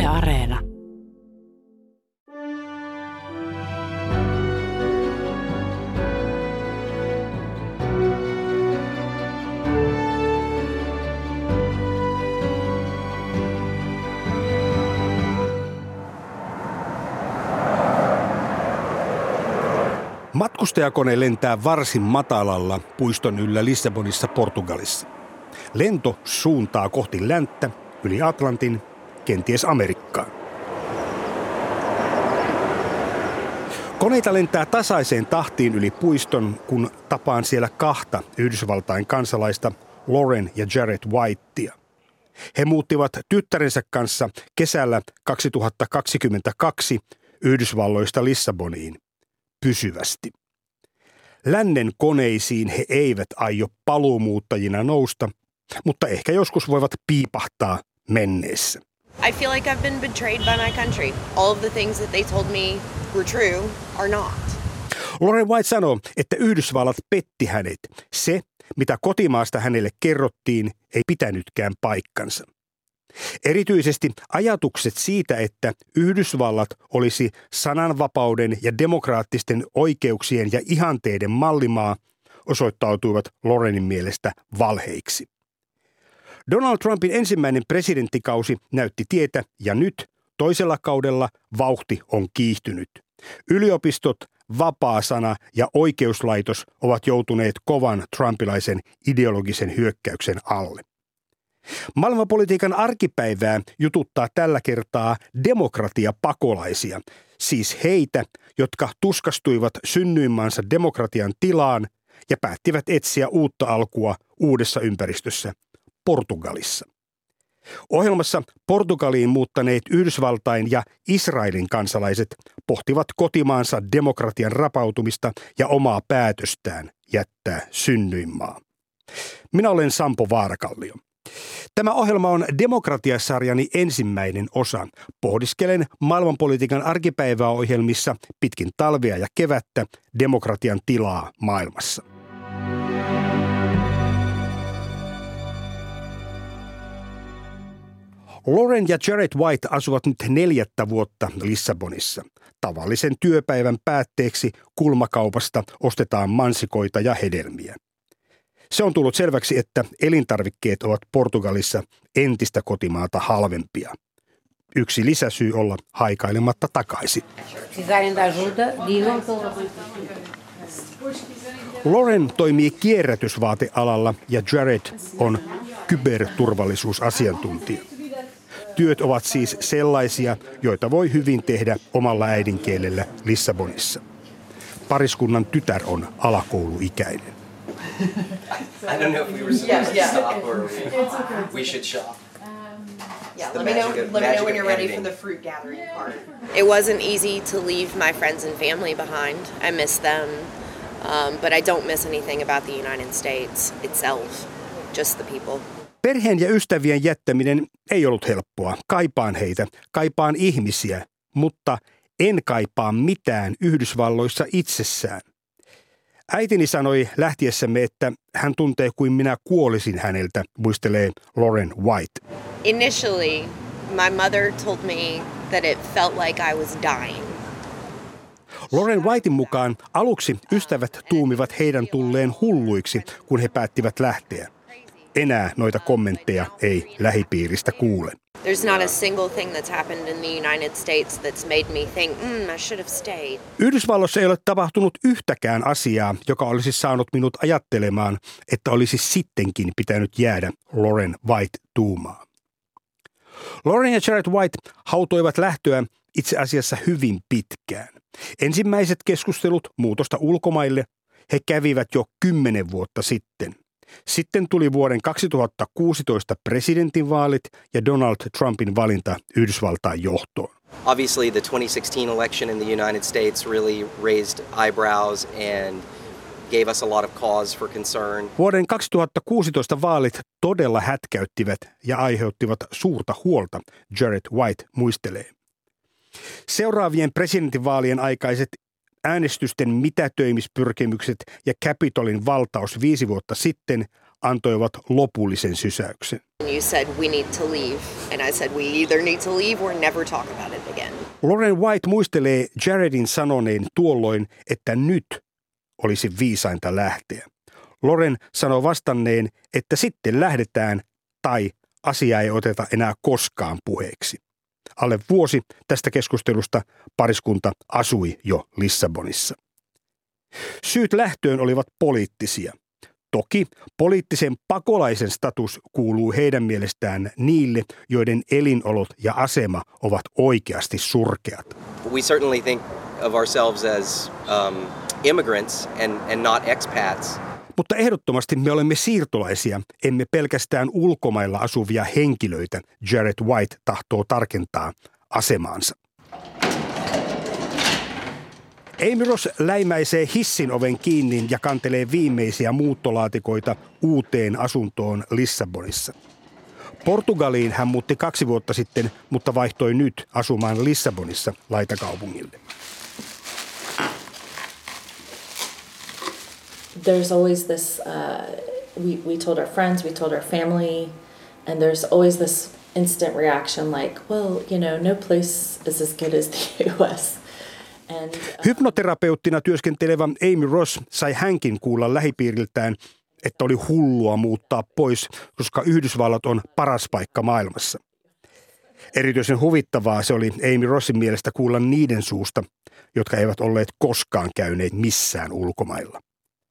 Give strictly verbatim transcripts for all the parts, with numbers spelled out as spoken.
Areena. Matkustajakone lentää varsin matalalla puiston yllä Lissabonissa, Portugalissa. Lento suuntaa kohti länttä, yli Atlantin, kenties Amerikkaan. Koneita lentää tasaiseen tahtiin yli puiston, kun tapaan siellä kahta Yhdysvaltain kansalaista, Lauren ja Jared Whitea. He muuttivat tyttärensä kanssa kesällä kaksituhattakaksikymmentäkaksi Yhdysvalloista Lissaboniin pysyvästi. Lännen koneisiin he eivät aio paluumuuttajina nousta, mutta ehkä joskus voivat piipahtaa menneessä. I feel like I've been betrayed by my country. All of the things that they told me were true are not. Lauren White sanoo, että Yhdysvallat petti hänet. Se, mitä kotimaasta hänelle kerrottiin, ei pitänytkään paikkansa. Erityisesti ajatukset siitä, että Yhdysvallat olisi sananvapauden ja demokraattisten oikeuksien ja ihanteiden mallimaa, osoittautuivat Laurenin mielestä valheiksi. Donald Trumpin ensimmäinen presidenttikausi näytti tietä ja nyt toisella kaudella vauhti on kiihtynyt. Yliopistot, vapaa sana ja oikeuslaitos ovat joutuneet kovan trumpilaisen ideologisen hyökkäyksen alle. Maailmanpolitiikan arkipäivää jututtaa tällä kertaa demokratiapakolaisia, siis heitä, jotka tuskastuivat synnyinmaansa demokratian tilaan ja päättivät etsiä uutta alkua uudessa ympäristössä, Portugalissa. Ohjelmassa Portugaliin muuttaneet Yhdysvaltain ja Israelin kansalaiset pohtivat kotimaansa demokratian rapautumista ja omaa päätöstään jättää synnyinmaa. Minä olen Sampo Vaarakallio. Tämä ohjelma on Demokratia-sarjani ensimmäinen osa. Pohdiskelen maailmanpolitiikan arkipäiväohjelmissa pitkin talvea ja kevättä demokratian tilaa maailmassa. Lauren ja Jared White asuvat nyt neljättä vuotta Lissabonissa. Tavallisen työpäivän päätteeksi kulmakaupasta ostetaan mansikoita ja hedelmiä. Se on tullut selväksi, että elintarvikkeet ovat Portugalissa entistä kotimaata halvempia. Yksi lisäsyy olla haikailematta takaisin. Lauren toimii kierrätysvaatealalla ja Jared on kyberturvallisuusasiantuntija. Työt ovat siis sellaisia, joita voi hyvin tehdä omalla äidinkielellä Lissabonissa. Pariskunnan tytär on alakouluikäinen. I don't know if we were supposed to stop or we should shop. Yeah, let me know, let me know when you're ready for the fruit gathering part. It wasn't easy to leave my friends and family behind. I miss them, um, but I don't miss anything about the United States itself, just the people. Perheen ja ystävien jättäminen ei ollut helppoa. Kaipaan heitä, kaipaan ihmisiä, mutta en kaipaa mitään Yhdysvalloissa itsessään. Äitini sanoi lähtiessämme, että hän tuntee kuin minä kuolisin häneltä, muistelee Lauren White. Initially, my mother told me that it felt like I was dying. Lauren Whitein mukaan aluksi ystävät tuumivat heidän tulleen hulluiksi, kun he päättivät lähteä. Enää noita kommentteja ei lähipiiristä kuule. There's not a single thing that's happened in the United States that's made me think, mm, I should have stayed. Yhdysvalloissa ei ole tapahtunut yhtäkään asiaa, joka olisi saanut minut ajattelemaan, että olisi sittenkin pitänyt jäädä, Lauren White tuumaa. Lauren ja Jared White hautoivat lähtöä itse asiassa hyvin pitkään. Ensimmäiset keskustelut muutosta ulkomaille he kävivät jo kymmenen vuotta sitten. Sitten tuli vuoden kaksituhattakuusitoista presidentinvaalit ja Donald Trumpin valinta Yhdysvaltain johtoon. Obviously the twenty sixteen election in the United States really raised eyebrows and gave us a lot of cause for concern. Vuoden kaksituhattakuusitoista vaalit todella hätkäyttivät ja aiheuttivat suurta huolta, Jared White muistelee. Seuraavien presidentinvaalien aikaiset äänestysten mitätöimispyrkimykset ja Capitolin valtaus viisi vuotta sitten antoivat lopullisen sysäyksen. You said we need to leave, and I said we either need to leave or never talk about it again. Lauren White muistelee Jaredin sanoneen tuolloin, että nyt olisi viisainta lähteä. Lauren sanoi vastanneen, että sitten lähdetään tai asia ei oteta enää koskaan puheeksi. Alle vuosi tästä keskustelusta pariskunta asui jo Lissabonissa. Syyt lähtöön olivat poliittisia. Toki poliittisen pakolaisen status kuuluu heidän mielestään niille, joiden elinolot ja asema ovat oikeasti surkeat. We certainly think of ourselves as um, immigrants and, and not expats. Mutta ehdottomasti me olemme siirtolaisia, emme pelkästään ulkomailla asuvia henkilöitä, Jared White tahtoo tarkentaa asemaansa. Amy Ross läimäisee hissin oven kiinni ja kantelee viimeisiä muuttolaatikoita uuteen asuntoon Lissabonissa. Portugaliin hän muutti kaksi vuotta sitten, mutta vaihtoi nyt asumaan Lissabonissa laitakaupungille. There's always this, uh, we, we told our friends, we told our family, and there's always this instant reaction like, well, you know, no place is as good as the U S. And, uh, Hypnoterapeuttina työskentelevä Amy Ross sai hänkin kuulla lähipiiriltään, että oli hullua muuttaa pois, koska Yhdysvallat on paras paikka maailmassa. Erityisen huvittavaa se oli Amy Rossin mielestä kuulla niiden suusta, jotka eivät olleet koskaan käyneet missään ulkomailla.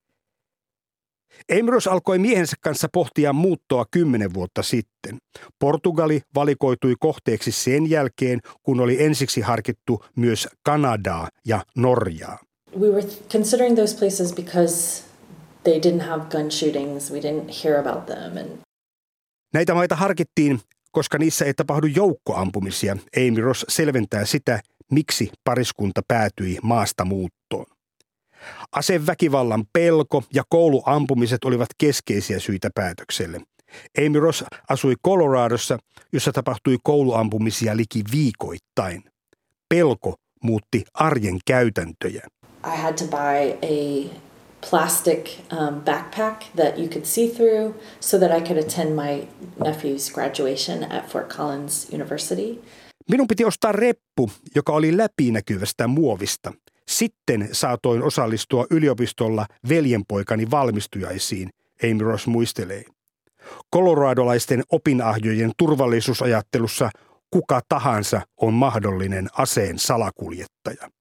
Amy Ross alkoi miehensä kanssa pohtia muuttoa kymmenen vuotta sitten. Portugali valikoitui kohteeksi sen jälkeen, kun oli ensiksi harkittu myös Kanadaa ja Norjaa. We were considering those places because they didn't have gun shootings. We didn't hear about them. And Näitä maita harkittiin, koska niissä ei tapahdu joukkoampumisia. Amy Ross selventää sitä, miksi pariskunta päätyi maasta muuttoon. Aseväkivallan pelko ja kouluampumiset olivat keskeisiä syitä päätökselle. Amy Ross asui Coloradossa, jossa tapahtui kouluampumisia liki viikoittain. Pelko muutti arjen käytäntöjä. I had to buy a plastic um, backpack that you could see through so that I could attend my nephew's graduation at Fort Collins University. Minun piti ostaa reppu, joka oli läpinäkyvästä muovista. Sitten saatoin osallistua yliopistolla veljenpoikani valmistujaisiin, Amy Ross muistelee. Coloradolaisten opinahjojen turvallisuusajattelussa kuka tahansa on mahdollinen aseen salakuljettaja.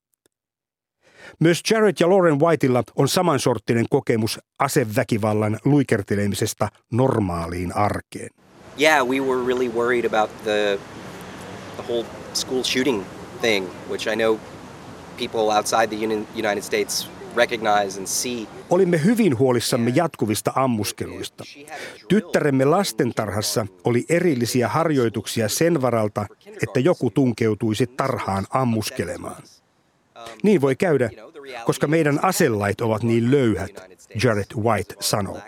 Myös Jared ja Lauren Whiteilla on samansorttinen kokemus aseväkivallan luikertelemisesta normaaliin arkeen. Yeah, we were really worried about the the whole school shooting thing, which I know people outside the United States recognize and see. Olimme hyvin huolissamme jatkuvista ammuskeluista. Tyttäremme lastentarhassa oli erillisiä harjoituksia sen varalta, että joku tunkeutuisi tarhaan ammuskelemaan. Niin voi käydä, koska meidän aselait ovat niin löyhät, Jared White sanoo.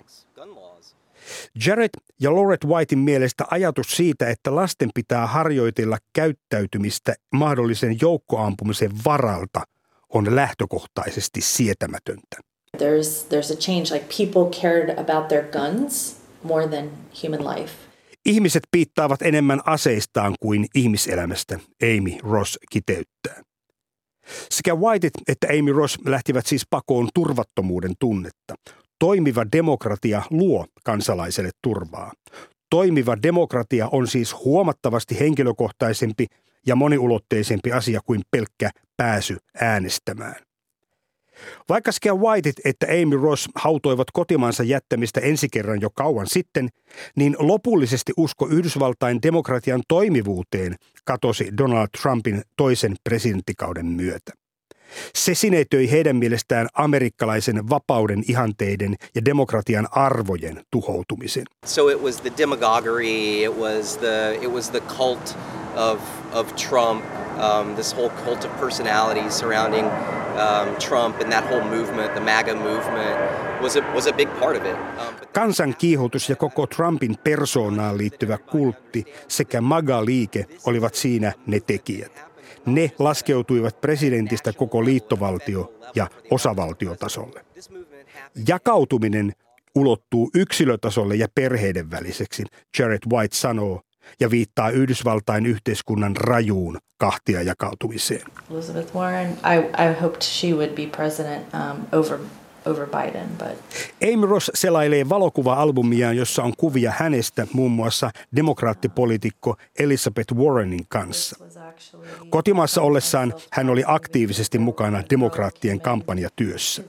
Jared ja Lauren Whitein mielestä ajatus siitä, että lasten pitää harjoitella käyttäytymistä mahdollisen joukkoampumisen varalta, on lähtökohtaisesti sietämätöntä. There's there's a change, like people cared about their guns more than human life. Ihmiset piittaavat enemmän aseistaan kuin ihmiselämästä, Amy Ross kiteyttää. Sekä Whiteit että Amy Ross lähtivät siis pakoon turvattomuuden tunnetta. Toimiva demokratia luo kansalaiselle turvaa. Toimiva demokratia on siis huomattavasti henkilökohtaisempi ja moniulotteisempi asia kuin pelkkä pääsy äänestämään. Vaikka sekä Whiteit että Amy Ross hautoivat kotimaansa jättämistä ensi kerran jo kauan sitten, niin lopullisesti usko Yhdysvaltain demokratian toimivuuteen katosi Donald Trumpin toisen presidenttikauden myötä. Se sinetöi heidän mielestään amerikkalaisen vapauden ihanteiden ja demokratian arvojen tuhoutumisen. So it was the demagoguery, it was the it was the cult of of Trump, um, this whole cult of personality surrounding um, Trump and that whole movement, the MAGA movement, was a was a big part of it. Um, Kansan kiihotus ja koko Trumpin persoonaan liittyvä kultti sekä MAGA-liike olivat siinä ne tekijät. Ne laskeutuivat presidentistä koko liittovaltio- ja osavaltiotasolle. Jakautuminen, ulottuu yksilötasolle ja perheiden väliseksi, Jared White sanoo, ja viittaa Yhdysvaltain yhteiskunnan rajuun kahtia jakautumiseen. Elizabeth Warren, I, I hoped she would be president um, over, over Biden, but... Amy Ross selailee valokuva-albumiaan, jossa on kuvia hänestä muun muassa demokraattipoliitikko Elizabeth Warrenin kanssa. Kotimaassa ollessaan hän oli aktiivisesti mukana demokraattien kampanjatyössä.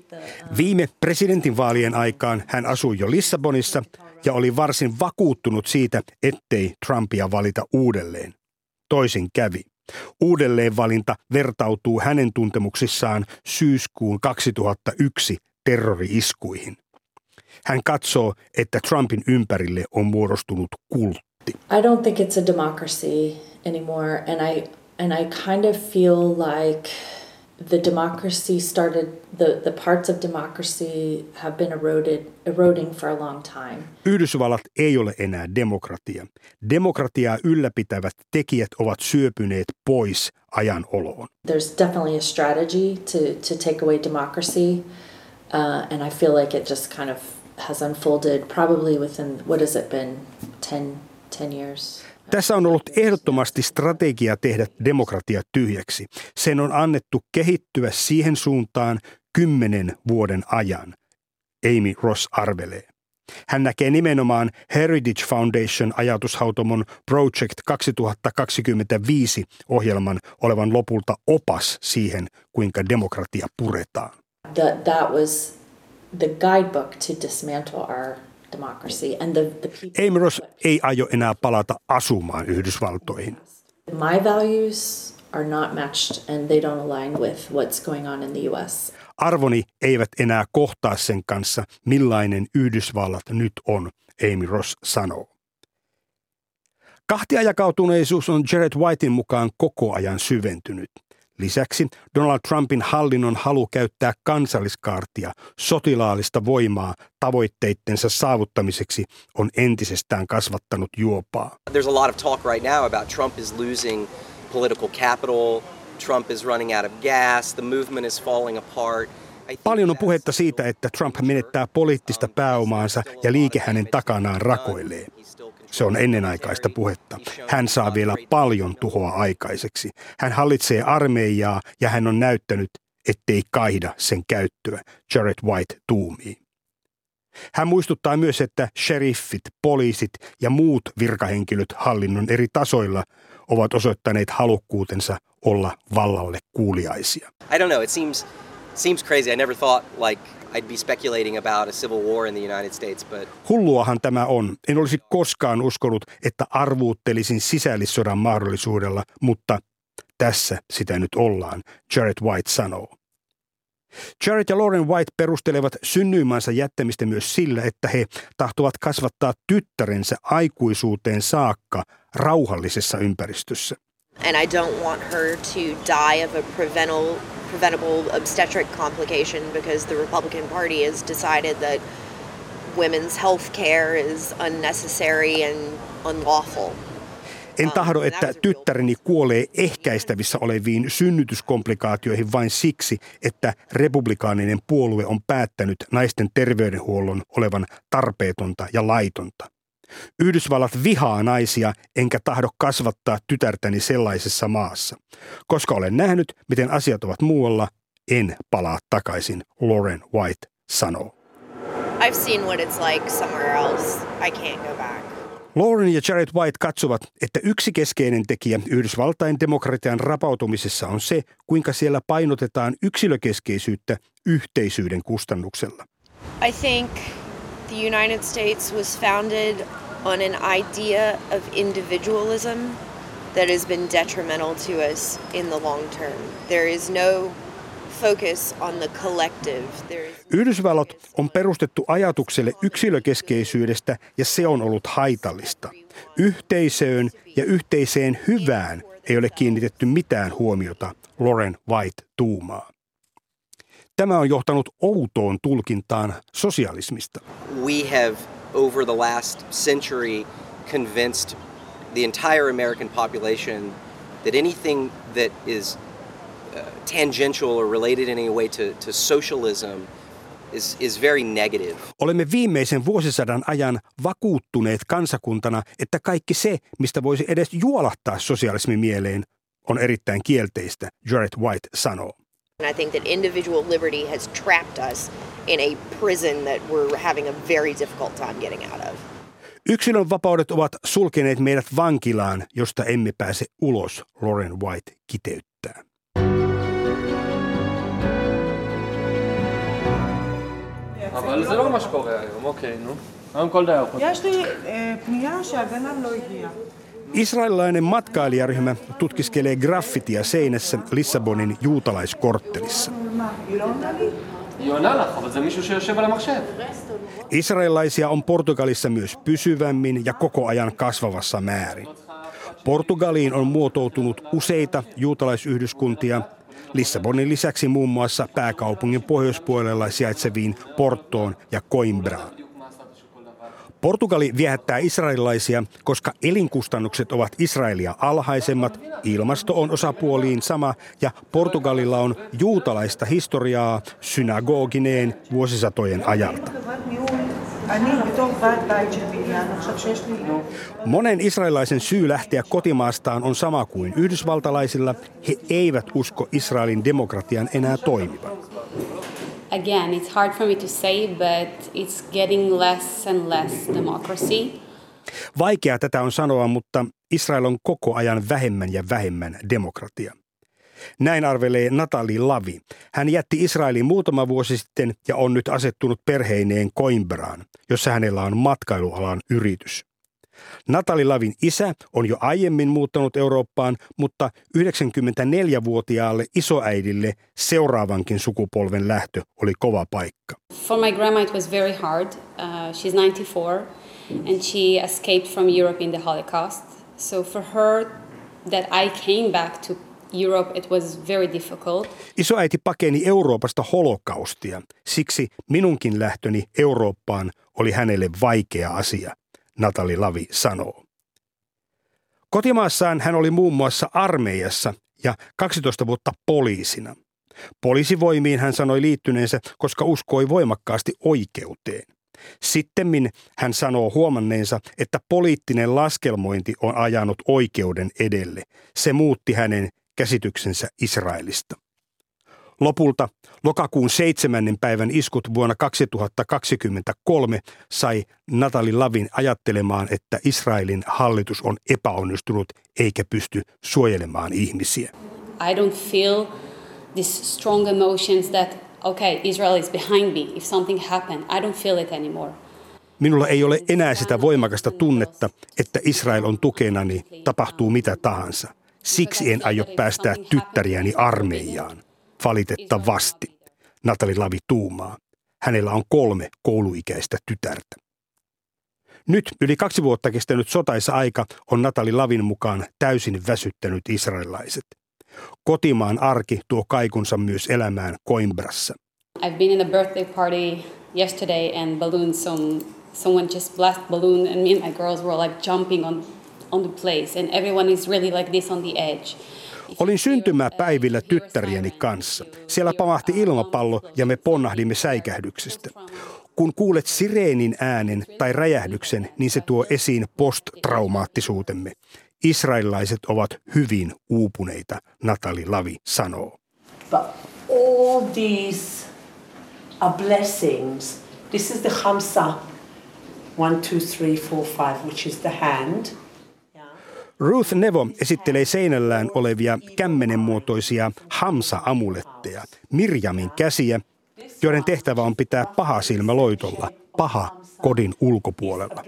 Viime presidentinvaalien aikaan hän asui jo Lissabonissa ja oli varsin vakuuttunut siitä, ettei Trumpia valita uudelleen. Toisin kävi. Uudelleenvalinta vertautuu hänen tuntemuksissaan syyskuun kaksituhattayksi terrori-iskuihin. Hän katsoo, että Trumpin ympärille on muodostunut kultti. I don't think it's a democracy anymore, and I and I kind of feel like the democracy started, the, the parts of democracy have been eroded, eroding for a long time. Yhdysvallat ei ole enää demokratia. Demokratiaa ylläpitävät tekijät ovat syöpyneet pois ajan oloon. There's definitely a strategy to, to take away democracy, uh, and I feel like it just kind of has unfolded probably within, what has it been, ten, ten years? Tässä on ollut ehdottomasti strategia tehdä demokratia tyhjäksi. Sen on annettu kehittyä siihen suuntaan kymmenen vuoden ajan, Amy Ross arvelee. Hän näkee nimenomaan Heritage Foundation ajatushautomon Project kaksituhattakaksikymmentäviisi ohjelman olevan lopulta opas siihen, kuinka demokratia puretaan. That, that was the guidebook to dismantle our democracy and the, the people. Amy Ross ei aio enää palata asumaan Yhdysvaltoihin. My values are not matched and they don't align with what's going on in the U S. Arvoni eivät enää kohtaa sen kanssa, millainen Yhdysvallat nyt on, Amy Ross sanoo. Kahtiajakautuneisuus on Jared Whiten mukaan koko ajan syventynyt. Lisäksi Donald Trumpin hallinnon halu käyttää kansalliskaartia, sotilaallista voimaa tavoitteittensa saavuttamiseksi on entisestään kasvattanut juopaa. There's a lot of talk right now about Trump is losing political capital, Trump is running out of gas, the movement is falling apart. Paljon on puhetta siitä, että Trump menettää poliittista pääomaansa ja liike hänen takanaan rakoilee. Se on ennenaikaista puhetta. Hän saa vielä paljon tuhoa aikaiseksi. Hän hallitsee armeijaa ja hän on näyttänyt, ettei kaihda sen käyttöä, Jared White tuumii. Hän muistuttaa myös, että sheriffit, poliisit ja muut virkahenkilöt hallinnon eri tasoilla ovat osoittaneet halukkuutensa olla vallalle kuuliaisia. I don't know, it seems seems crazy. I never thought like I'd be speculating about a civil war in the United States, but hulluahan tämä on. En olisi koskaan uskonut, että arvuuttelisin sisällissodan mahdollisuudella, mutta tässä sitä nyt ollaan, Jared White sanoo. Jared ja Lauren White perustelevat synnyinmaansa jättämistä myös sillä, että he tahtovat kasvattaa tyttärensä aikuisuuteen saakka rauhallisessa ympäristössä. And I don't want her to die of a preventable, preventable obstetric complication because the Republican Party has decided that women's health care is unnecessary and unlawful. En tahdo, että tyttäreni kuolee ehkäistävissä oleviin synnytyskomplikaatioihin vain siksi, että republikaaninen puolue on päättänyt naisten terveydenhuollon olevan tarpeetonta ja laitonta. Yhdysvallat vihaa naisia, enkä tahdo kasvattaa tytärtäni sellaisessa maassa. Koska olen nähnyt, miten asiat ovat muualla, en palaa takaisin, Lauren White sanoo. I've seen what it's like somewhere else. I can't go back. Lauren ja Jared White katsovat, että yksi keskeinen tekijä Yhdysvaltain demokratian rapautumisessa on se, kuinka siellä painotetaan yksilökeskeisyyttä yhteisyyden kustannuksella. I think the United States was founded on an idea of individualism that has been detrimental to us in the long term. There is no focus on the collective. Yhdysvallat on perustettu ajatukselle yksilökeskeisyydestä ja se on ollut haitallista. Yhteisöön ja yhteiseen hyvään ei ole kiinnitetty mitään huomiota, Lauren White tuumaa. Tämä on johtanut outoon tulkintaan sosialismista. We have over the last century convinced the entire American population that anything that is uh, tangential or related in any way to, to socialism is, is very negative. Olemme viimeisen vuosisadan ajan vakuuttuneet kansakuntana, että kaikki se, mistä voisi edes juolahtaa sosialismi mieleen, on erittäin kielteistä, Jared White sanoo. And I think that individual liberty has trapped us in a prison that we're having a very difficult time getting out of. Yksilön vapaudet ovat sulkeneet meidät vankilaan, josta emme pääse ulos, Lauren White kiteyttää. אבל זה לא מה שקורה היום, אוקיי, נו. היום כל דייר חושב. יש לי פנייה שהגנב לא הגיע. Israelilainen matkailijaryhmä tutkiskelee graffitia seinässä Lissabonin juutalaiskorttelissa. היא עונה לך, אבל זה מישהו שיושב על המחשב. Israelilaisia on Portugalissa myös pysyvämmin ja koko ajan kasvavassa määrin. Portugaliin on muotoutunut useita juutalaisyhdyskuntia, Lissabonin lisäksi muun muassa pääkaupungin pohjoispuolella sijaitseviin Portoon ja Coimbraan. Portugali viehättää israelilaisia, koska elinkustannukset ovat Israelia alhaisemmat, ilmasto on osapuoliin sama ja Portugalilla on juutalaista historiaa synagogineen vuosisatojen ajalta. Monen israelilaisen syy lähteä kotimaastaan on sama kuin yhdysvaltalaisilla. He eivät usko Israelin demokratian enää toimivan. Again, it's hard for me to say, but it's getting less and less democracy. Vaikea tätä on sanoa, mutta Israel on koko ajan vähemmän ja vähemmän demokratia. Näin arvelee Natalie Lavi. Hän jätti Israelin muutama vuosi sitten ja on nyt asettunut perheineen Coimbraan, jossa hänellä on matkailualan yritys. Natalie Lavin isä on jo aiemmin muuttanut Eurooppaan, mutta yhdeksänkymmentäneljävuotiaalle isoäidille seuraavankin sukupolven lähtö oli kova paikka. For my grandma it was very hard. Uh, she's ninety-four and she escaped from Europe in the Holocaust. So for her that I came back to Europe it was very difficult. Isoäiti pakeni Euroopasta holokaustia. Siksi minunkin lähtöni Eurooppaan oli hänelle vaikea asia, Natalie Lavi sanoo. Kotimaassaan hän oli muun muassa armeijassa ja kaksitoista vuotta poliisina. Poliisivoimiin hän sanoi liittyneensä, koska uskoi voimakkaasti oikeuteen. Sittemmin hän sanoo huomanneensa, että poliittinen laskelmointi on ajanut oikeuden edelle. Se muutti hänen käsityksensä Israelista. Lopulta lokakuun seitsemännen päivän iskut vuonna kaksituhattakaksikymmentäkolme sai Natalie Lavin ajattelemaan, että Israelin hallitus on epäonnistunut eikä pysty suojelemaan ihmisiä. I don't feel these strong emotions that, okay, Israel is behind me. If something happened, I don't feel it anymore. Minulla ei ole enää sitä voimakasta tunnetta, että Israel on tukenani, tapahtuu mitä tahansa. Siksi en aio päästää tyttäriäni armeijaan. Valitettavasti, Natalie Lavi tuumaa. Hänellä on kolme kouluikäistä tytärtä. Nyt yli kaksi vuotta kestänyt sotaisa aika on Natalie Lavin mukaan täysin väsyttänyt israelilaiset. Kotimaan arki tuo kaikunsa myös elämään Coimbrassa. I've been in a birthday party yesterday and balloons, some, someone just blast balloon and me and my girls were like jumping on, on the place and everyone is really like this on the edge. Olin syntymäpäivillä tyttärieni kanssa. Siellä pamahti ilmapallo ja me ponnahdimme säikähdyksestä. Kun kuulet sireenin äänen tai räjähdyksen, niin se tuo esiin posttraumaattisuutemme. Israelilaiset ovat hyvin uupuneita, Natalie Lavi sanoo. But all these are blessings. This is the Hamsa. One, two, three, four, five, which is the hand. Ruth Nevo esittelee seinällään olevia kämmenenmuotoisia Hamsa-amuletteja, Mirjamin käsiä, joiden tehtävä on pitää paha silmä loitolla, paha kodin ulkopuolella.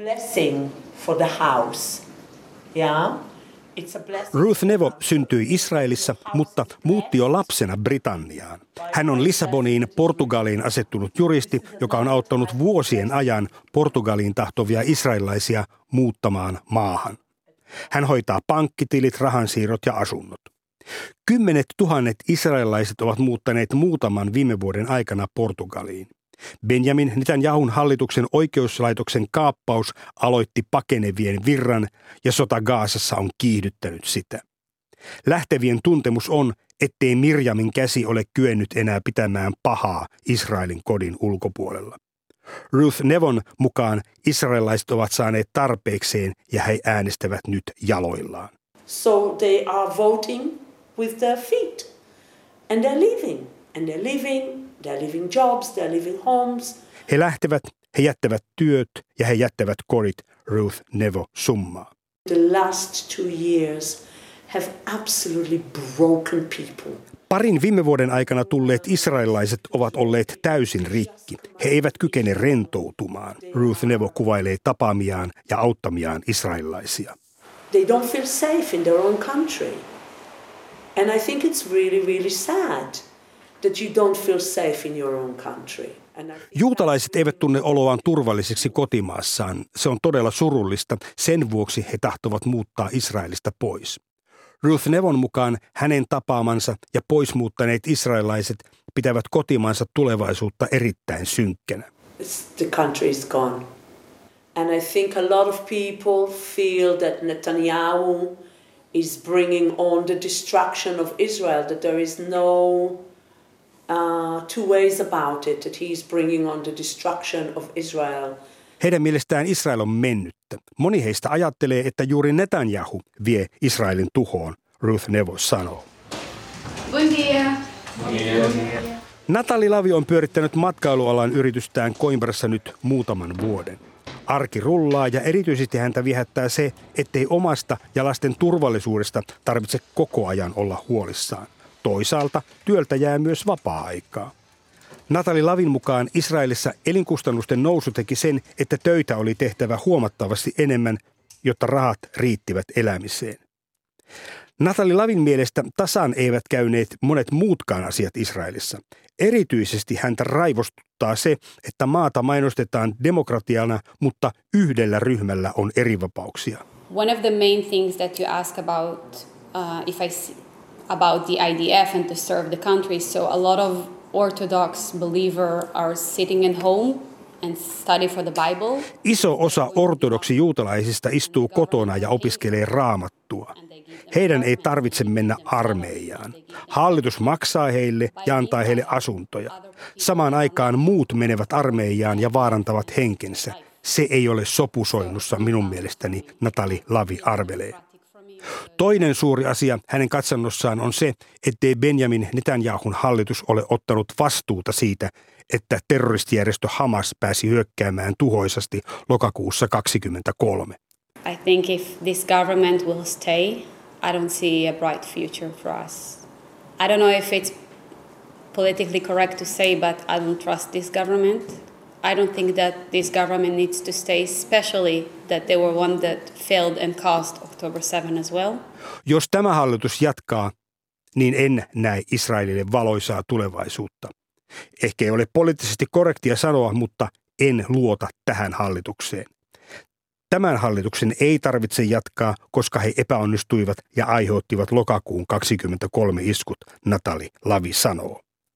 Ruth Nevo syntyi Israelissa, mutta muutti jo lapsena Britanniaan. Hän on Lissaboniin, Portugaliin asettunut juristi, joka on auttanut vuosien ajan Portugaliin tahtovia israelilaisia muuttamaan maahan. Hän hoitaa pankkitilit, rahansiirrot ja asunnot. Kymmenet tuhannet israelilaiset ovat muuttaneet muutaman viime vuoden aikana Portugaliin. Benjamin Netanyahun hallituksen oikeuslaitoksen kaappaus aloitti pakenevien virran ja sota Gazassa on kiihdyttänyt sitä. Lähtevien tuntemus on, ettei Mirjamin käsi ole kyennyt enää pitämään pahaa Israelin kodin ulkopuolella. Ruth Nevon mukaan israelilaiset ovat saaneet tarpeekseen ja he äänestävät nyt jaloillaan. So they are voting with their feet and they're leaving and they're leaving, they're leaving jobs, they're leaving homes. He lähtevät, he jättävät työt ja he jättävät kodit, Ruth Nevo summaa. The last two years have absolutely broken people. Parin viime vuoden aikana tulleet israelilaiset ovat olleet täysin rikki. He eivät kykene rentoutumaan. Ruth Nevo kuvailee tapaamiaan ja auttamiaan israelilaisia. They don't feel safe in their own country. And I think it's really, really sad that you don't feel safe in your own country. Juutalaiset eivät tunne oloaan turvalliseksi kotimaassaan. Se on todella surullista. Sen vuoksi he tahtovat muuttaa Israelista pois. Ruth Nevon mukaan hänen tapaamansa ja poismuuttaneet israelilaiset pitävät kotimaansa tulevaisuutta erittäin synkkänä. The country is gone. And I think a lot of people feel that Netanyahu is bringing on the destruction of Israel, that there is no uh, two ways about it, that he is bringing on the destruction of Israel. Heidän mielestään Israel on mennyttä. Moni heistä ajattelee, että juuri Netanyahu vie Israelin tuhoon, Ruth Nevo sanoo. Bon dia. Bon dia. Natalie Lavi on pyörittänyt matkailualan yritystään Coimbrassa nyt muutaman vuoden. Arki rullaa ja erityisesti häntä viehättää se, ettei omasta ja lasten turvallisuudesta tarvitse koko ajan olla huolissaan. Toisaalta työltä jää myös vapaa-aikaa. Natalie Lavin mukaan Israelissa elinkustannusten nousu teki sen, että töitä oli tehtävä huomattavasti enemmän, jotta rahat riittivät elämiseen. Natalie Lavin mielestä tasan eivät käyneet monet muutkaan asiat Israelissa. Erityisesti häntä raivostuttaa se, että maata mainostetaan demokratiana, mutta yhdellä ryhmällä on erivapauksia. One of the main things that you ask about, uh, if I see, about the I D F and to serve the country, so a lot of Orthodox believers are sitting at home and study for the Bible. Iso osa ortodoksi juutalaisista istuu kotona ja opiskelee raamattua. Heidän ei tarvitse mennä armeijaan. Hallitus maksaa heille ja antaa heille asuntoja. Samaan aikaan muut menevät armeijaan ja vaarantavat henkensä. Se ei ole sopusoinnussa minun mielestäni, Natalie Lavi arvelee. Toinen suuri asia hänen katsannossaan on se, ettei Benjamin Netanyahun hallitus ole ottanut vastuuta siitä, että terroristijärjestö Hamas pääsi hyökkäämään tuhoisasti lokakuussa kaksikymmentäkolme. I think if this government will stay, I don't see a bright future for us. I don't know if it's politically correct to say, but I don't trust this government. I don't think that this government needs to stay, especially that they were one that failed and caused October seventh as well. Jos tämä hallitus jatkaa, niin en näe Israelille valoisaa tulevaisuutta. Ehkä ei ole poliittisesti korrektia sanoa, mutta en luota tähän hallitukseen. Tämän hallituksen ei tarvitse jatkaa, koska he epäonnistuivat ja aiheuttivat lokakuun kaksikymmentäkolme iskut, Natalie Lavi sanoo.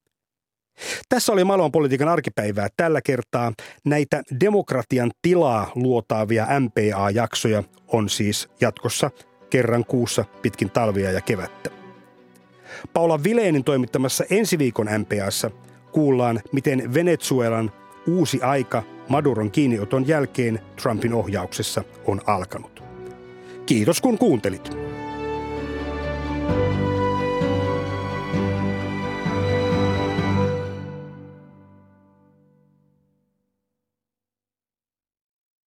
Tässä oli maailmanpolitiikan arkipäivää tällä kertaa. Näitä demokratian tilaa luotaavia M P A-jaksoja on siis jatkossa kerran kuussa pitkin talvia ja kevättä. Paula Vileenin toimittamassa ensi viikon M P A:ssa kuullaan, miten Venezuelan uusi aika Maduron kiinnioton jälkeen Trumpin ohjauksessa on alkanut. Kiitos kun kuuntelit.